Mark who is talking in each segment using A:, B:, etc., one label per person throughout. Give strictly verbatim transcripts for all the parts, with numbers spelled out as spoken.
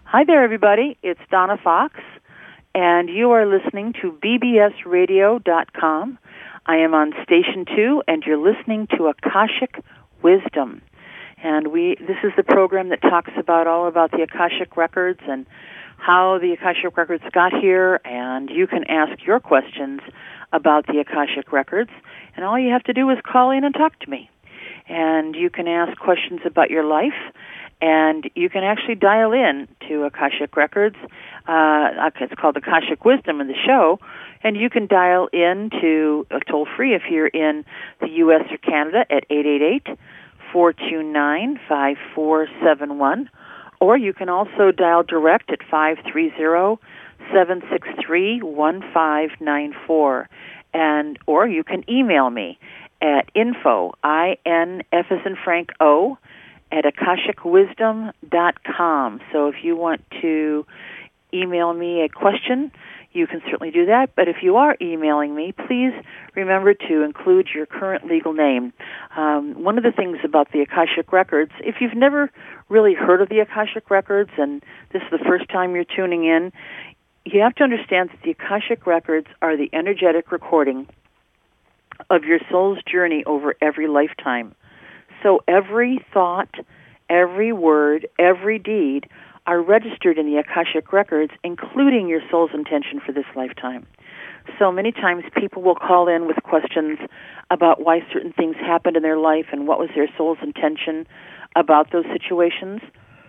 A: Hi there, everybody. It's Donna Fox, and you are listening to B B S radio dot com. I am on Station two, and you're listening to Akashic Wisdom. And we this is the program that talks about all about the Akashic Records and how the Akashic Records got here, and you can ask your questions about the Akashic Records, and all you have to do is call in and talk to me. And you can ask questions about your life, and you can actually dial in to Akashic Records. Uh, it's called Akashic Wisdom in the show, and you can dial in to uh, toll-free if you're in the U S or Canada at eight eight eight, four two nine, five four seven one, or you can also dial direct at five three zero, seven six three, one five nine four, and or you can email me at info, I N F as in Frank O, at akashic wisdom dot com. So if you want to email me a question, you can certainly do that. But if you are emailing me, please remember to include your current legal name. Um, one of the things about the Akashic Records, if you've never really heard of the Akashic Records and this is the first time you're tuning in, you have to understand that the Akashic Records are the energetic recording of your soul's journey over every lifetime. So every thought, every word, every deed are registered in the Akashic Records, including your soul's intention for this lifetime. So many times people will call in with questions about why certain things happened in their life and what was their soul's intention about those situations.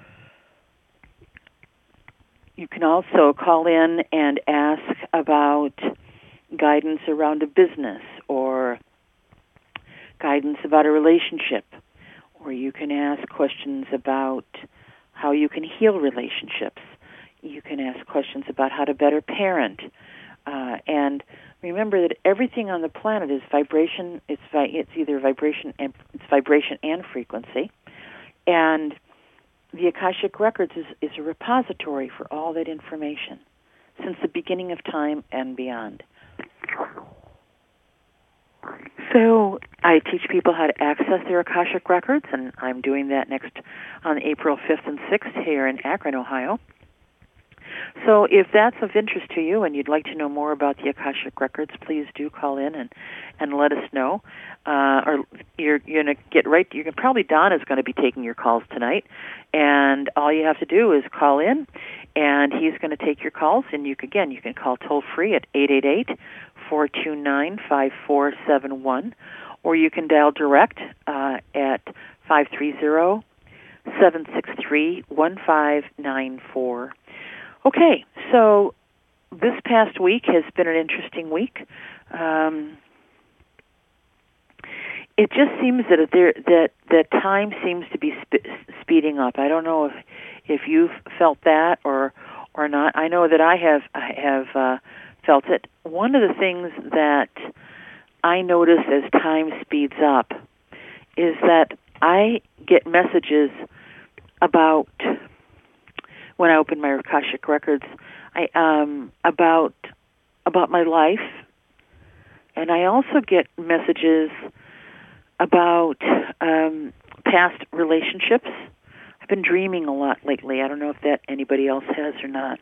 A: You can also call in and ask about guidance around a business or guidance about a relationship, or you can ask questions about how you can heal relationships. You can ask questions about how to better parent. Uh, and remember that everything on the planet is vibration. It's vi- it's either vibration and it's vibration and frequency. And the Akashic Records is, is a repository for all that information since the beginning of time and beyond. So I teach people how to access their Akashic Records, and I'm doing that next on April fifth and sixth here in Akron, Ohio. So if that's of interest to you and you'd like to know more about the Akashic Records, please do call in and, and let us know. Uh, or you're, you're going to get right, you can probably, Don is going to be taking your calls tonight, and all you have to do is call in, and he's going to take your calls, and you can, again, you can call toll-free at eight eight eight, four two nine, five four seven one, or you can dial direct uh, at five three zero, seven six three, one five nine four. Okay, so this past week has been an interesting week. Um, it just seems that there that that time seems to be sp- speeding up. I don't know if if you've felt that or or not. I know that I have I have uh, felt it. One of the things that I notice as time speeds up is that I get messages about, when I open my Akashic Records, I um about about my life, and I also get messages about um, past relationships. I've been dreaming a lot lately. I don't know if that anybody else has or not.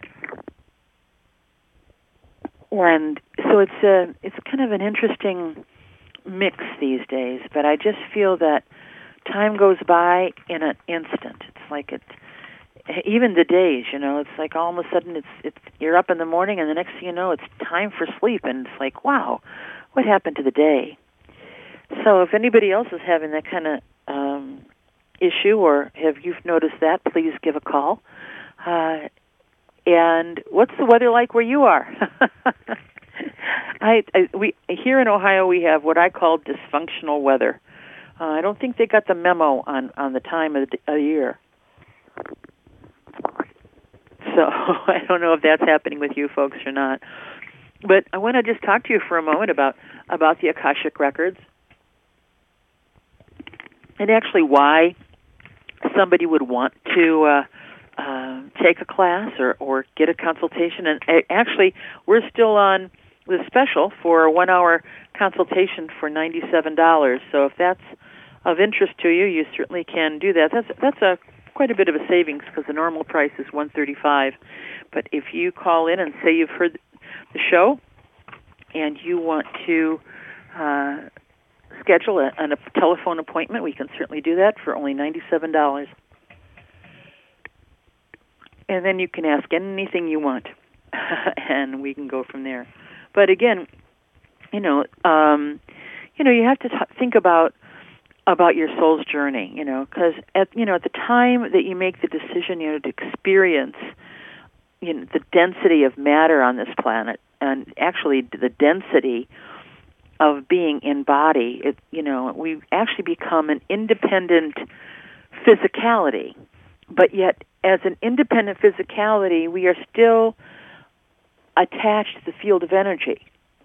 A: And so it's a it's kind of an interesting mix these days. But I just feel that time goes by in an instant. It's like it. Even the days, you know, it's like all of a sudden it's it's you're up in the morning, and the next thing you know, it's time for sleep, and it's like, wow, what happened to the day? So if anybody else is having that kind of um, issue, or have you noticed that, please give a call. Uh, and what's the weather like where you are? I, I we here in Ohio we have what I call dysfunctional weather. Uh, I don't think they got the memo on on the time of the, of the year. So I don't know if that's happening with you folks or not. But I want to just talk to you for a moment about, about the Akashic Records and actually why somebody would want to uh, uh, take a class or, or get a consultation. And actually, we're still on the special for a one-hour consultation for ninety-seven dollars. So if that's of interest to you, you certainly can do that. That's that's a quite a bit of a savings because the normal price is one hundred thirty-five dollars. But if you call in and say you've heard the show and you want to uh, schedule a, a telephone appointment, we can certainly do that for only ninety-seven dollars. And then you can ask anything you want, and we can go from there. But again, you know, um, you know, you have to t- think about about your soul's journey. You know, because at you know at the time that you make the decision, you know, to experience, you know, the density of matter on this planet, and actually the density of being in body. It, you know, we actually become an independent physicality, but yet as an independent physicality, we are still attached to the field of energy.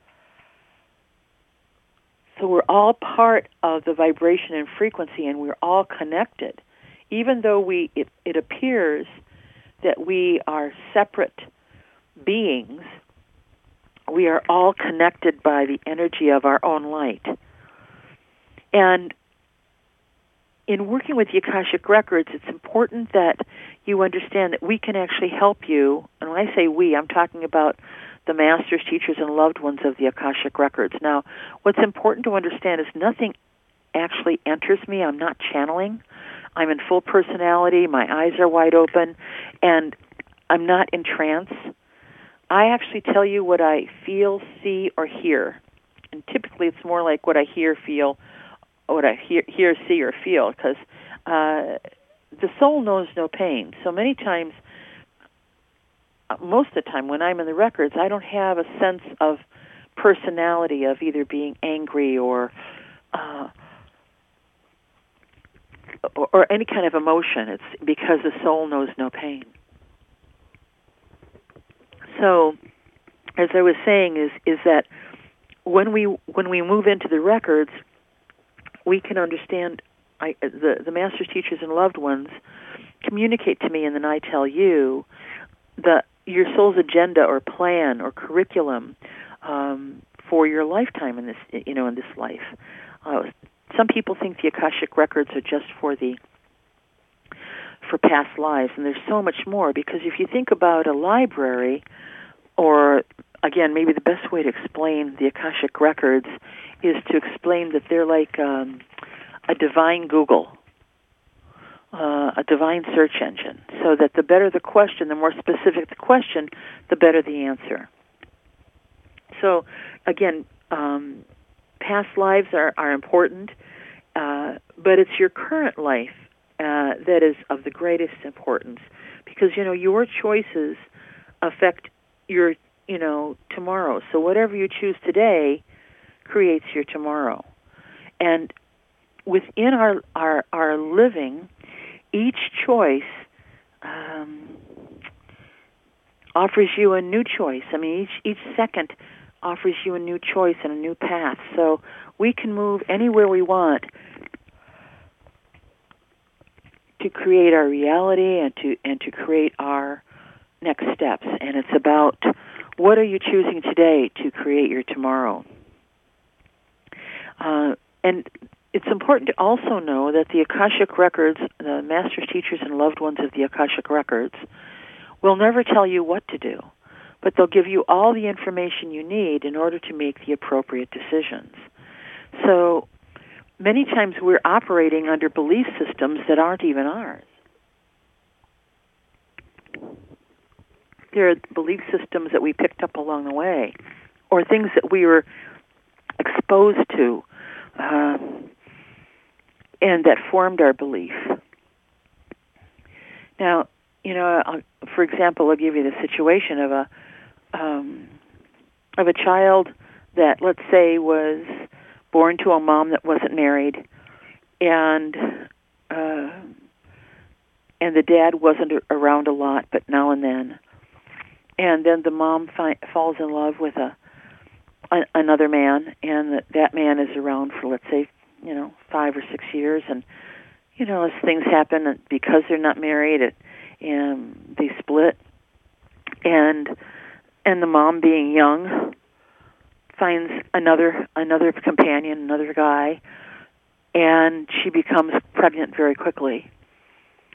A: So we're all part of the vibration and frequency, and we're all connected. Even though we, it, it appears that we are separate beings, we are all connected by the energy of our own light. And in working with the Akashic Records, it's important that you understand that we can actually help you. And when I say we, I'm talking about the masters, teachers, and loved ones of the Akashic Records. Now, what's important to understand is nothing actually enters me. I'm not channeling. I'm in full personality. My eyes are wide open, and I'm not in trance. I actually tell you what I feel, see, or hear. And typically it's more like what I hear, feel, what I hear, hear see, or feel, because uh, the soul knows no pain. So many times, most of the time when I'm in the records, I don't have a sense of personality of either being angry or uh, or, or any kind of emotion. It's because the soul knows no pain. So, as I was saying, is is that when we when we move into the records, we can understand. I, the the masters, teachers, and loved ones communicate to me, and then I tell you the your soul's agenda or plan or curriculum um, for your lifetime in this you know in this life. Uh, some people think the Akashic Records are just for the for past lives, and there's so much more, because if you think about a library, or again, maybe the best way to explain the Akashic Records is to explain that they're like um, a divine Google, uh, a divine search engine, so that the better the question, the more specific the question, the better the answer. So again, um, past lives are, are important, uh, but it's your current life Uh, that is of the greatest importance, because you know your choices affect your you know tomorrow. So whatever you choose today creates your tomorrow, and within our our, our living, each choice um, offers you a new choice. I mean, each each second offers you a new choice and a new path. So we can move anywhere we want to create our reality and to and to create our next steps. And it's about what are you choosing today to create your tomorrow. Uh, and it's important to also know that the Akashic Records, the masters, teachers, and loved ones of the Akashic Records, will never tell you what to do, but they'll give you all the information you need in order to make the appropriate decisions. So many times we're operating under belief systems that aren't even ours. They're belief systems that we picked up along the way, or things that we were exposed to, um, and that formed our belief. Now, you know, I'll, for example, I'll give you the situation of a um, of a child that, let's say, was born to a mom that wasn't married, and uh, and the dad wasn't around a lot, but now and then. And then the mom fi- falls in love with a, a another man, and that, that man is around for, let's say, you know, five or six years. And, you know, as things happen, and because they're not married, it, and they split. And and the mom, being young, finds another another companion, another guy, and she becomes pregnant very quickly.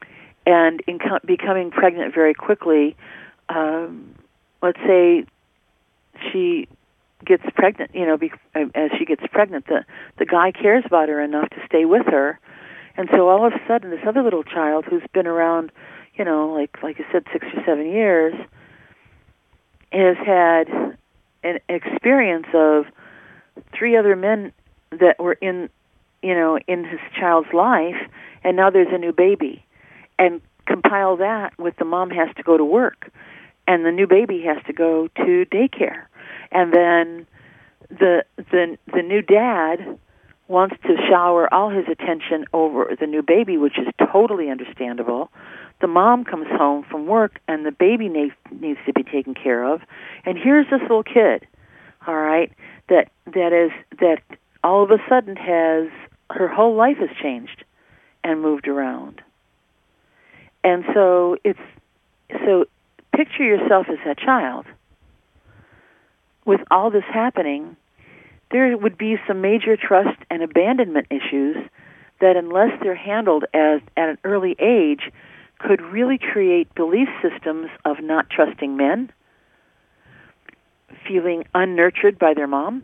A: and in co- becoming pregnant very quickly. Um, let's say she gets pregnant, you know, be, as she gets pregnant, the, the guy cares about her enough to stay with her. And so all of a sudden, this other little child who's been around, you know, like like I said, six or seven years, has had an experience of three other men that were in, you know, in his child's life, and now there's a new baby. And compile that with the mom has to go to work, and the new baby has to go to daycare. And then the the the new dad wants to shower all his attention over the new baby, which is totally understandable. The mom comes home from work, and the baby needs needs to be taken care of. And here's this little kid, all right, that that is that all of a sudden has her whole life has changed and moved around. And so it's so picture yourself as that child. With all this happening, there would be some major trust and abandonment issues that, unless they're handled as at an early age, could really create belief systems of not trusting men, feeling unnurtured by their mom,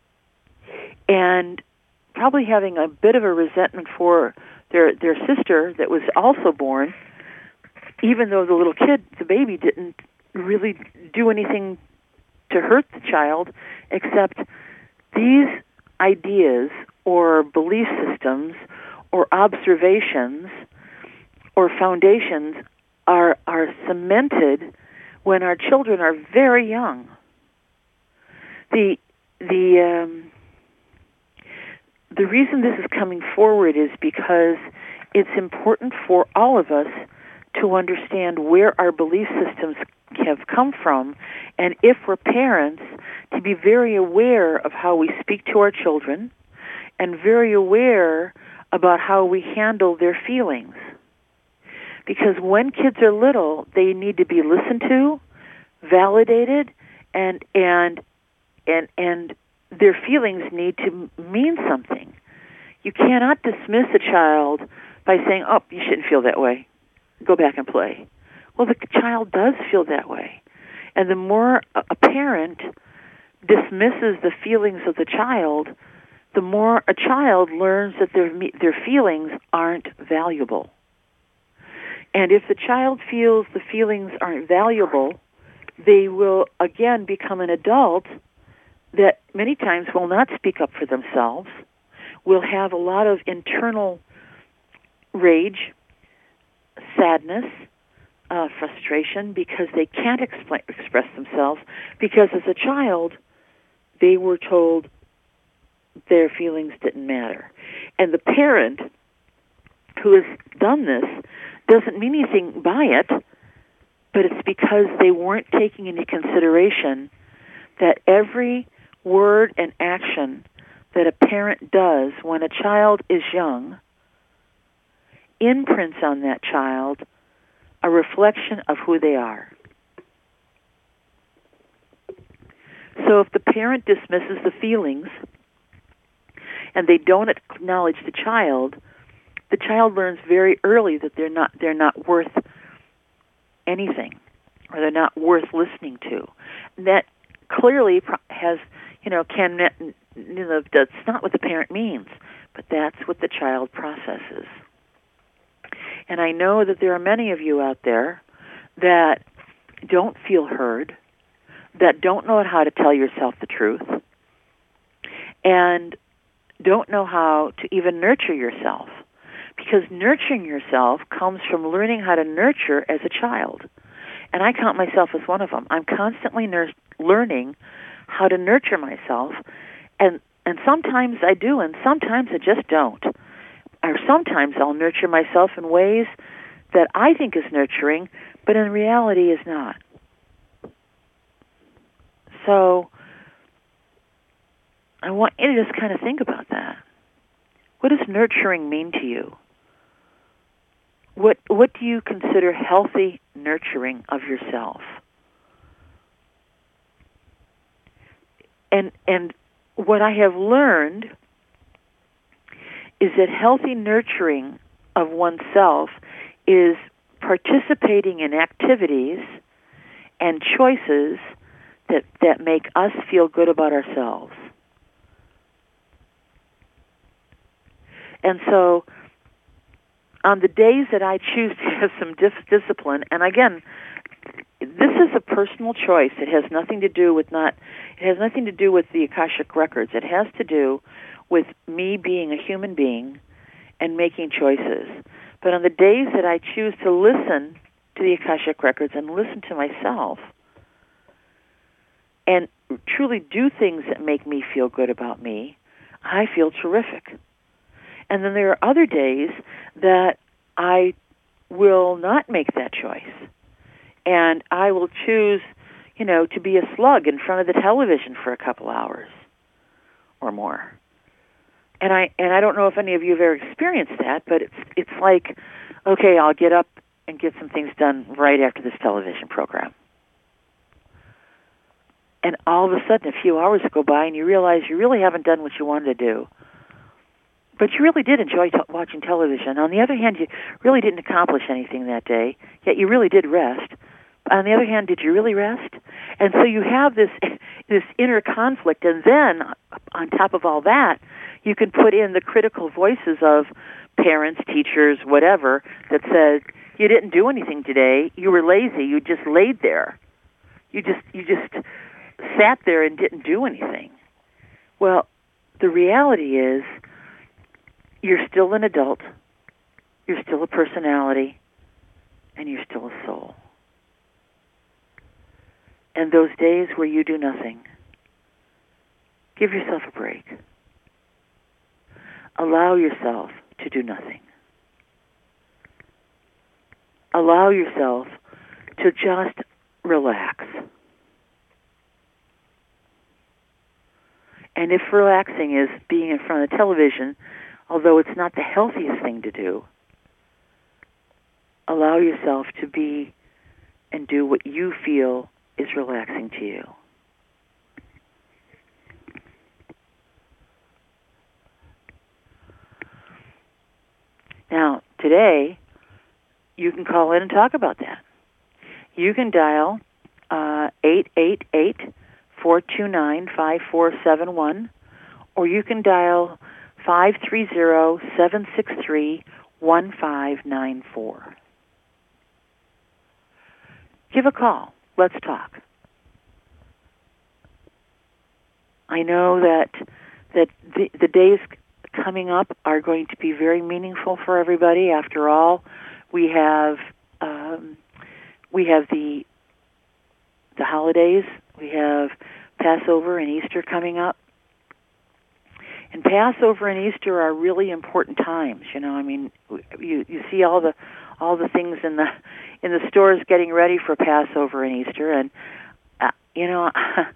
A: and probably having a bit of a resentment for their their sister that was also born, even though the little kid, the baby, didn't really do anything to hurt the child, except these ideas or belief systems or observations or foundations are are cemented when our children are very young. The the um, the reason this is coming forward is because it's important for all of us to understand where our belief systems have come from, and if we're parents, to be very aware of how we speak to our children and very aware about how we handle their feelings. Because when kids are little, they need to be listened to, validated, and and and and their feelings need to mean something. You cannot dismiss a child by saying, "Oh, you shouldn't feel that way. Go back and play." Well, the child does feel that way. And the more a parent dismisses the feelings of the child, the more a child learns that their their feelings aren't valuable. And if the child feels the feelings aren't valuable, they will again become an adult that many times will not speak up for themselves, will have a lot of internal rage, sadness, uh, frustration, because they can't explain, express themselves, because as a child, they were told their feelings didn't matter. And the parent who has done this doesn't mean anything by it, but it's because they weren't taking into consideration that every word and action that a parent does when a child is young imprints on that child a reflection of who they are. So if the parent dismisses the feelings and they don't acknowledge the child, the child learns very early that they're not they're not worth anything, or they're not worth listening to. And that clearly has, you know, can you know, that's not what the parent means, but that's what the child processes. And I know that there are many of you out there that don't feel heard, that don't know how to tell yourself the truth, and don't know how to even nurture yourself. Because nurturing yourself comes from learning how to nurture as a child. And I count myself as one of them. I'm constantly nur- learning how to nurture myself, and and sometimes I do, and sometimes I just don't. Or sometimes I'll nurture myself in ways that I think is nurturing, but in reality is not. So I want you to just kind of think about that. What does nurturing mean to you? What what do you consider healthy nurturing of yourself? And and what I have learned is that healthy nurturing of oneself is participating in activities and choices that, that make us feel good about ourselves. And so on the days that I choose to have some dis- discipline, and again, this is a personal choice. It has nothing to do with not, it has nothing to do with the Akashic Records. It has to do with me being a human being and making choices. But on the days that I choose to listen to the Akashic Records and listen to myself and truly do things that make me feel good about me, I feel terrific. And then there are other days that I will not make that choice. And I will choose, you know, to be a slug in front of the television for a couple hours or more. And I and I don't know if any of you have ever experienced that, but it's it's like, okay, I'll get up and get some things done right after this television program. And all of a sudden, a few hours go by, and you realize you really haven't done what you wanted to do. But you really did enjoy t- watching television. On the other hand, you really didn't accomplish anything that day, yet you really did rest. On the other hand, did you really rest? And so you have this this inner conflict, and then on top of all that, you can put in the critical voices of parents, teachers, whatever, that said, you didn't do anything today, you were lazy, you just laid there. You just you just sat there and didn't do anything. Well, the reality is, you're still an adult, you're still a personality, and you're still a soul. And those days where you do nothing, give yourself a break. Allow yourself to do nothing. Allow yourself to just relax. And if relaxing is being in front of the television, although it's not the healthiest thing to do, allow yourself to be and do what you feel is relaxing to you. Now, today, you can call in and talk about that. You can dial uh, eight eight eight, four two nine, five four seven one, or you can dial five three zero, seven six three, one five nine four. Give a call. Let's talk. I know that that the, the days coming up are going to be very meaningful for everybody. After all, we have um, we have the the holidays. We have Passover and Easter coming up. And Passover and Easter are really important times. You know, I mean, you you see all the all the things in the in the stores getting ready for Passover and Easter, and uh, you know,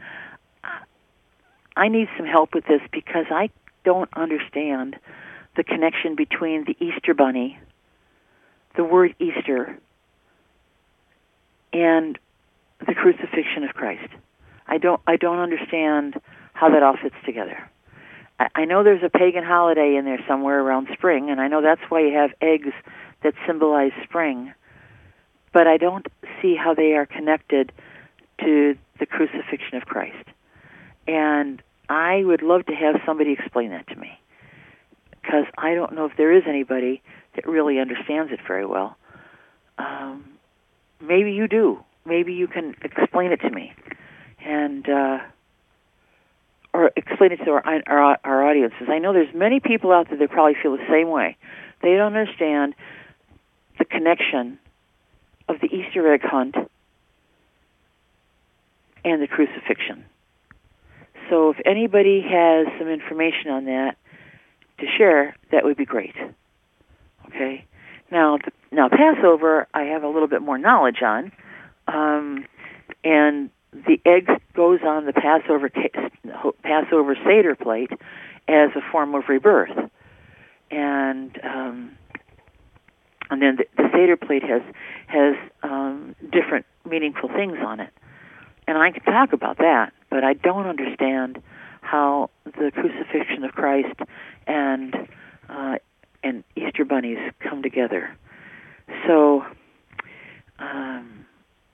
A: I need some help with this because I don't understand the connection between the Easter Bunny, the word Easter, and the crucifixion of Christ. I don't I don't understand how that all fits together. I know there's a pagan holiday in there somewhere around spring, and I know that's why you have eggs that symbolize spring, but I don't see how they are connected to the crucifixion of Christ. And I would love to have somebody explain that to me, because I don't know if there is anybody that really understands it very well. Um, maybe you do. Maybe you can explain it to me. And... Uh, or explain it to our, our our audiences. I know there's many people out there that probably feel the same way. They don't understand the connection of the Easter egg hunt and the crucifixion. So if anybody has some information on that to share, that would be great. Okay? Now, now Passover, I have a little bit more knowledge on, um, and the egg goes on the Passover Passover Seder plate as a form of rebirth, and um, and then the, the Seder plate has has um, different meaningful things on it, and I can talk about that, but I don't understand how the crucifixion of Christ and uh, and Easter bunnies come together. So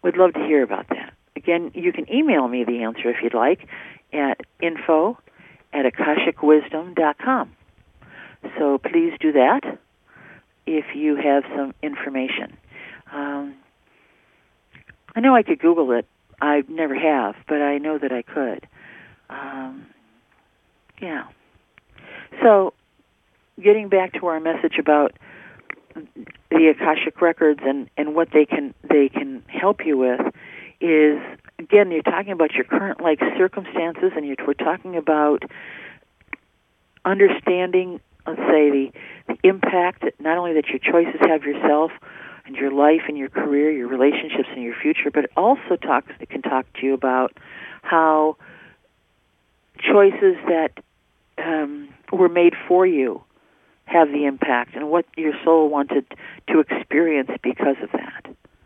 A: We'd love to hear about that. Again, you can email me the answer if you'd like at info at akashic wisdom dot com. So please do that if you have some information. Um, I know I could Google it. I never have, but I know that I could. Um, yeah. So getting back to our message about the Akashic Records and, and what they can they can help you with is, again, you're talking about your current life circumstances, and you're, we're talking about understanding, let's say, the, the impact that not only that your choices have yourself and your life and your career, your relationships and your future, but it also talks it can talk to you about how choices that um, were made for you have the impact and what your soul wanted to experience because of that.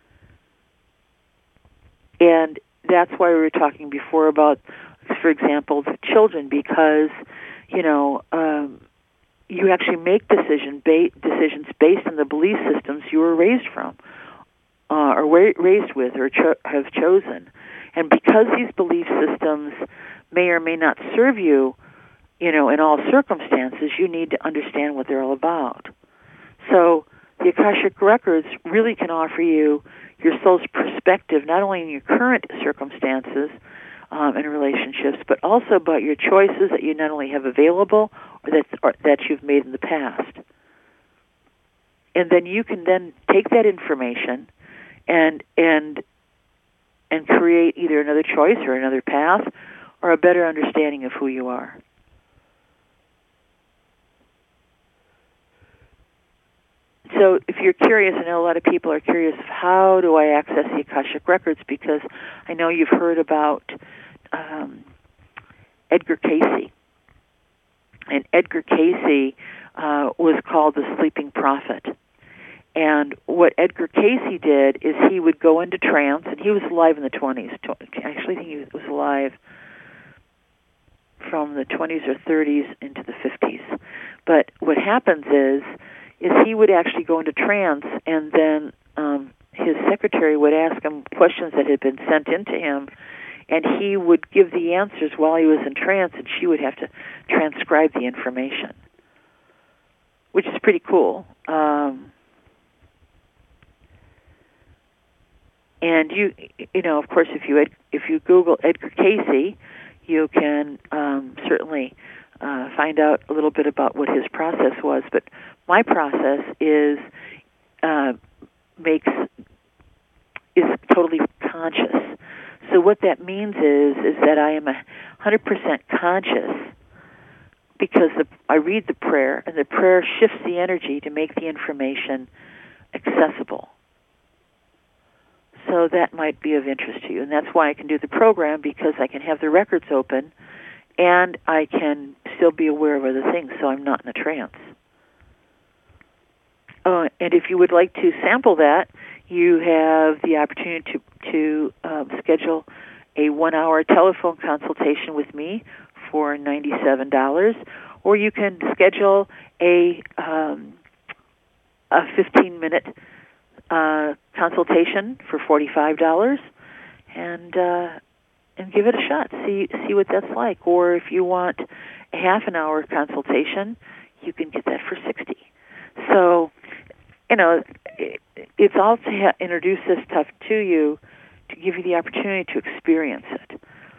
A: And that's why we were talking before about, for example, the children, because, you know, um, you actually make decision ba- decisions based on the belief systems you were raised from, uh, or wa- raised with, or cho- have chosen. And because these belief systems may or may not serve you, you know, in all circumstances, you need to understand what they're all about. So the Akashic Records really can offer you your soul's perspective, not only in your current circumstances um, and relationships, but also about your choices that you not only have available or that, or that you've made in the past. And then you can then take that information and and and create either another choice or another path or a better understanding of who you are. So if you're curious, I know a lot of people are curious, how do I access the Akashic Records? Because I know you've heard about um, Edgar Cayce. And Edgar Cayce uh, was called the Sleeping Prophet. And what Edgar Cayce did is he would go into trance, and he was alive in the twenties. I actually think he was alive from the twenties or thirties into the fifties. But what happens is, is he would actually go into trance, and then um, his secretary would ask him questions that had been sent in to him, and he would give the answers while he was in trance, and she would have to transcribe the information, which is pretty cool. Um, and you, you know, of course, if you ed, if you Google Edgar Cayce, you can um, certainly uh, find out a little bit about what his process was. But my process is uh, makes is totally conscious. So what that means is is that I am a hundred percent conscious, because the, I read the prayer, and the prayer shifts the energy to make the information accessible. So that might be of interest to you, and that's why I can do the program, because I can have the records open, and I can still be aware of other things, so I'm not in a trance. Uh, and if you would like to sample that, you have the opportunity to, to um, schedule a one-hour telephone consultation with me for ninety-seven dollars, or you can schedule a um, a fifteen-minute uh, consultation for forty-five dollars, and uh, and give it a shot. See see what that's like. Or if you want a half an hour consultation, you can get that for sixty dollars. So, you know, it, it's all to ha- introduce this stuff to you, to give you the opportunity to experience it.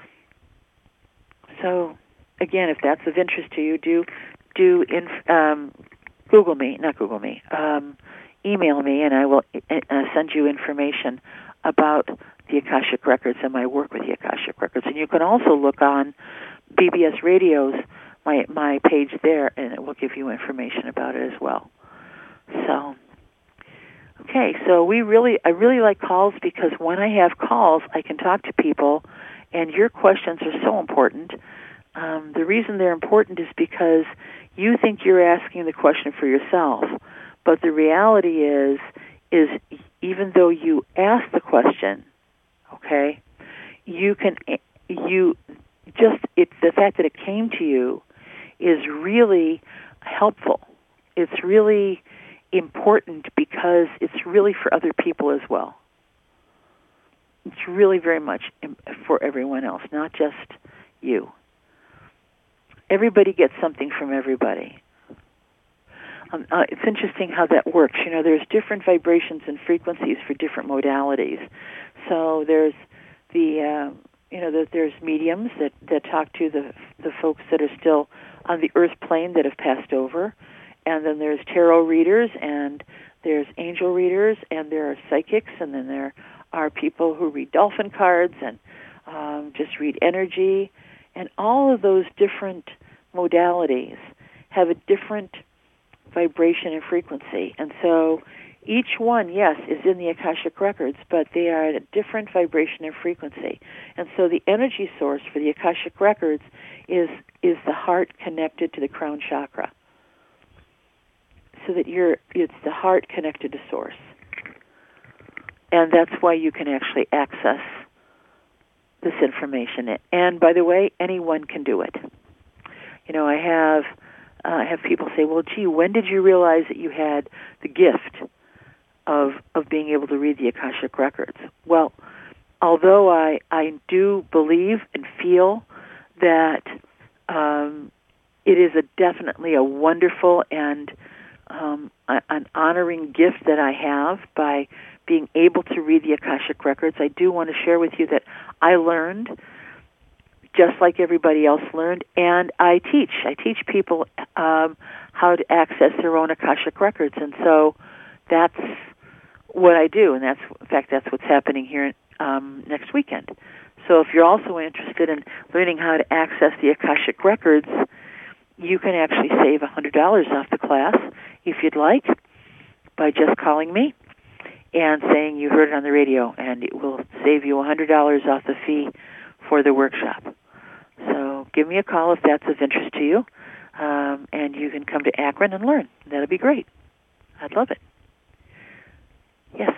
A: So, again, if that's of interest to you, do do inf- um, Google me, not Google me, um, email me, and I will uh, send you information about the Akashic Records and my work with the Akashic Records. And you can also look on B B S Radio's my my page there, and it will give you information about it as well. So. Okay, so we really, I really like calls, because when I have calls, I can talk to people, and your questions are so important. Um, the reason they're important is because you think you're asking the question for yourself, but the reality is, is even though you ask the question, okay, you can, you just, it's the fact that it came to you is really helpful. It's really important, because it's really for other people as well. it's really very much for everyone else, not just you. Everybody gets something from everybody. Um, uh, it's interesting how that works. You know, there's different vibrations and frequencies for different modalities. So there's the, uh, you know, the, there's mediums that, that talk to the the folks that are still on the earth plane that have passed over, and then there's tarot readers, and there's angel readers, and there are psychics, and then there are people who read dolphin cards and um, just read energy, and all of those different modalities have a different vibration and frequency. And so each one, yes, is in the Akashic Records, but they are at a different vibration and frequency. And so the energy source for the Akashic Records is is the heart connected to the crown chakra. So that you're it's the heart connected to source. And that's why you can actually access this information. And by the way, anyone can do it. You know, I have uh, I have people say, "Well, gee, when did you realize that you had the gift of of being able to read the Akashic Records?" Well, although I I do believe and feel that um, it is a definitely a wonderful and um, a, an honoring gift that I have by being able to read the Akashic Records, I do want to share with you that I learned just like everybody else learned, and I teach. I teach people um, how to access their own Akashic Records, and so that's what I do, and that's, in fact, that's what's happening here um, next weekend. So if you're also interested in learning how to access the Akashic Records, you can actually save one hundred dollars off the class, if you'd like, by just calling me and saying you heard it on the radio, and it will save you one hundred dollars off the fee for the workshop. So give me a call if that's of interest to you, um, and you can come to Akron and learn. That'd be great. I'd love it. Yes.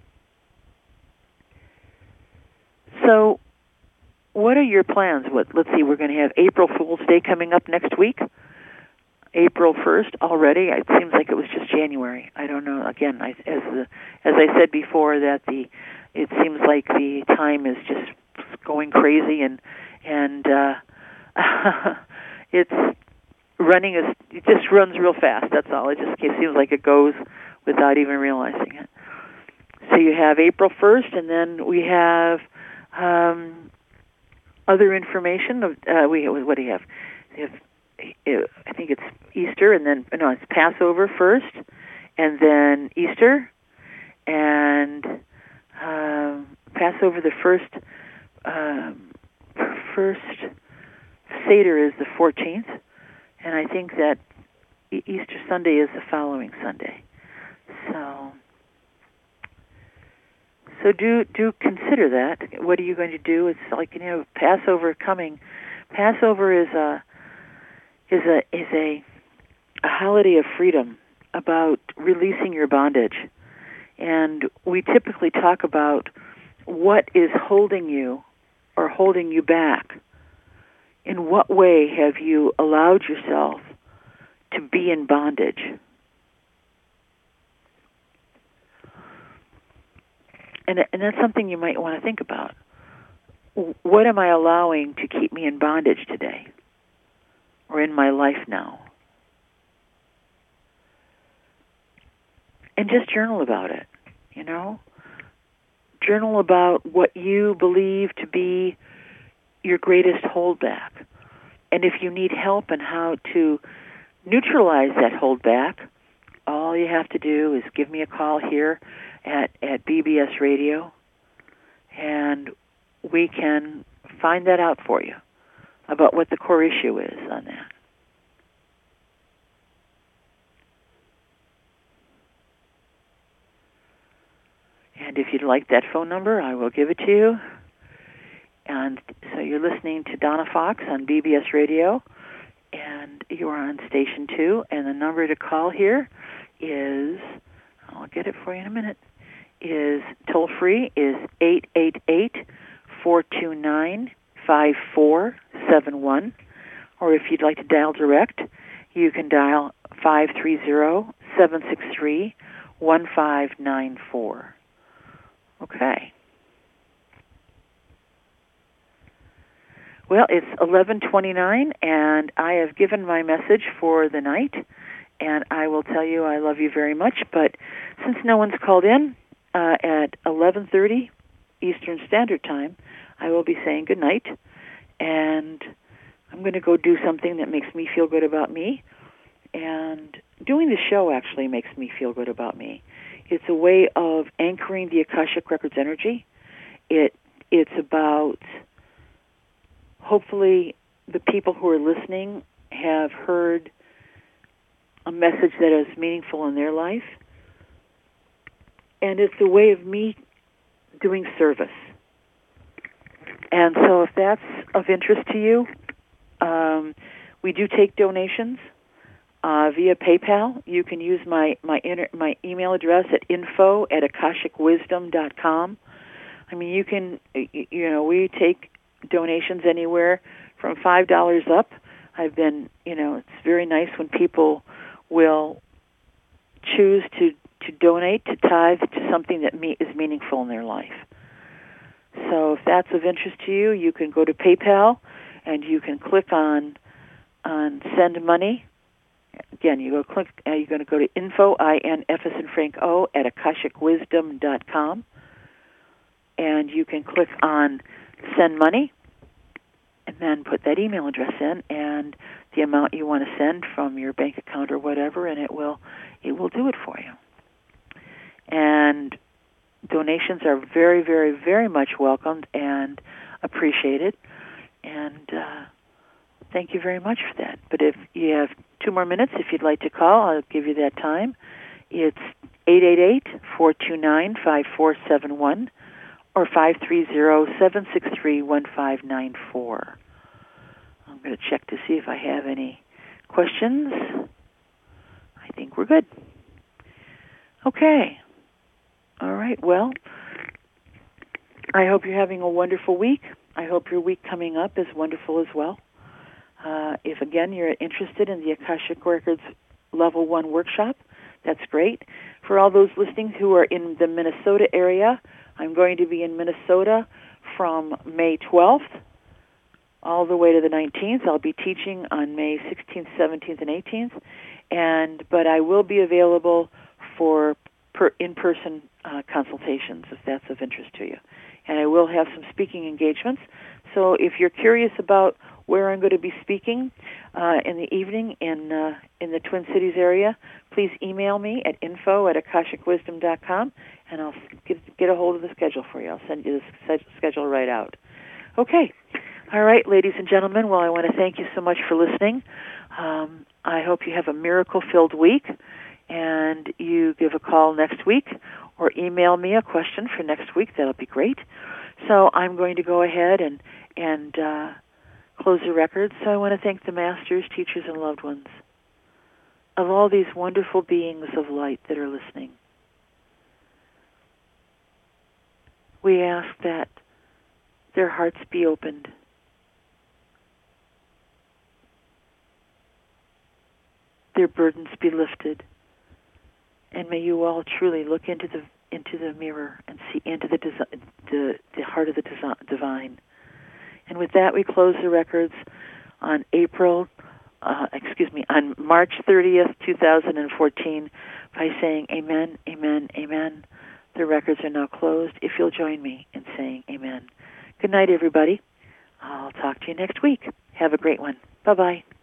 A: So what are your plans? What, let's see, we're going to have April Fool's Day coming up next week. April first already. It seems like it was just January. I don't know. Again, I, as the, as I said before, that the it seems like the time is just going crazy, and and uh, it's running. As, it just runs real fast. That's all. It just it seems like it goes without even realizing it. So you have April first, and then we have um, other information. Of, uh, we what do you have? We have I think it's Easter, and then, no, it's Passover first, and then Easter, and um, Passover, the first, um, first Seder is the fourteenth, and I think that Easter Sunday is the following Sunday. So, so do do consider that. What are you going to do? It's like, you know, Passover coming. Passover is a is a is a, a holiday of freedom, about releasing your bondage. And we typically talk about what is holding you or holding you back. In what way have you allowed yourself to be in bondage? And, and that's something you might want to think about. What am I allowing to keep me in bondage today? Or in my life now? And just journal about it, you know? Journal about what you believe to be your greatest holdback. And if you need help in how to neutralize that holdback, all you have to do is give me a call here at, at B B S Radio, and we can find that out for you, about what the core issue is on that. And if you'd like that phone number, I will give it to you. And so you're listening to Donna Fox on B B S Radio, and you are on Station two, and the number to call here is, I'll get it for you in a minute, is toll-free, is eight eight eight, four two nine, five four seven one, or if you'd like to dial direct, you can dial five three zero, seven six three, one five nine four. Okay. Well, it's eleven twenty-nine, and I have given my message for the night, and I will tell you I love you very much, but since no one's called in uh, at eleven thirty Eastern Standard Time, I will be saying good night, and I'm going to go do something that makes me feel good about me, and doing the show actually makes me feel good about me. It's a way of anchoring the Akashic Records energy. It It's about, hopefully, the people who are listening have heard a message that is meaningful in their life. And it's a way of me doing service. And so if that's of interest to you, um, we do take donations uh, via PayPal. You can use my my, inter- my email address at info at akashic wisdom dot com. I mean, you can, you know, we take donations anywhere from five dollars up. I've been, you know, it's very nice when people will choose to, to donate, to tithe to something that me, is meaningful in their life. So if that's of interest to you, you can go to PayPal and you can click on on send money. Again, you go click. Uh, you're going to go to info, I N F as in Frank O, at akashic wisdom dot com. And you can click on send money and then put that email address in and the amount you want to send from your bank account or whatever, and it will it will do it for you. And donations are very, very, very much welcomed and appreciated. And uh, thank you very much for that. But if you have two more minutes, if you'd like to call, I'll give you that time. It's eight eight eight, four two nine, five four seven one. Or five three zero, seven six three, one five nine four. I'm going to check to see if I have any questions. I think we're good. Okay. All right. Well, I hope you're having a wonderful week. I hope your week coming up is wonderful as well. Uh, if, again, you're interested in the Akashic Records Level one workshop, that's great. For all those listening who are in the Minnesota area, I'm going to be in Minnesota from May twelfth all the way to the nineteenth. I'll be teaching on May sixteenth, seventeenth, and eighteenth. And but I will be available for per, in-person uh, consultations if that's of interest to you. And I will have some speaking engagements. So if you're curious about where I'm going to be speaking uh, in the evening in uh, in the Twin Cities area, please email me at info at akashic wisdom dot com, and I'll get, get a hold of the schedule for you. I'll send you the schedule right out. Okay. All right, ladies and gentlemen, well, I want to thank you so much for listening. Um, I hope you have a miracle-filled week, and you give a call next week or email me a question for next week. That'll be great. So I'm going to go ahead and, and uh, close the record. So I want to thank the masters, teachers, and loved ones of all these wonderful beings of light that are listening. We ask that their hearts be opened, their burdens be lifted, and may you all truly look into the into the mirror and see into the desi- the, the heart of the desi- divine. And with that, we close the records on April, uh, excuse me, on March thirtieth, two thousand fourteen, by saying Amen, Amen, Amen. The records are now closed. If you'll join me in saying Amen. Good night, everybody. I'll talk to you next week. Have a great one. Bye-bye.